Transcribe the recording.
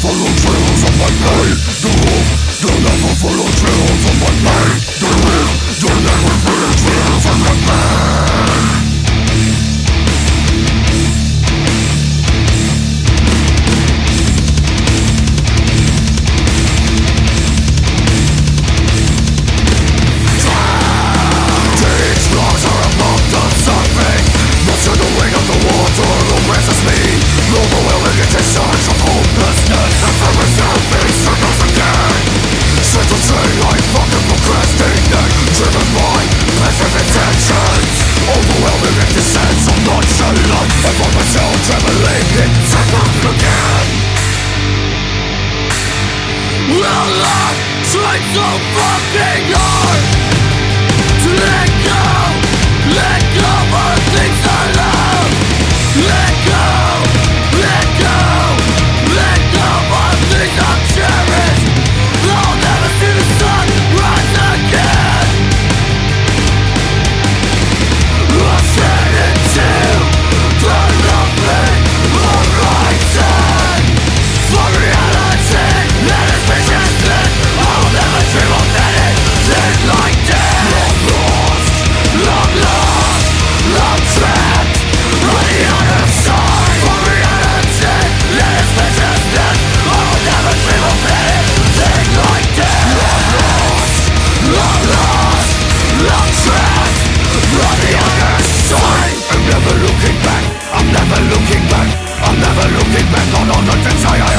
follow trails of my pain. The wolf, they'll never follow trails of my pain. The wolf, they'll never follow trails of my pain. Trying so fucking hard to let go of the things I love. Let go of the things I've cherished. I'll never see the sun rise again. I'm standing to the loving horizon for reality that is rejected. I'll never dream of anything like this. Long lost, long trapped on the other side for reality that is rejected. I'll never dream of anything like this. Long lost, long trapped on the other side. I'm never looking back. I'm never looking back. I'm never looking back on all the things I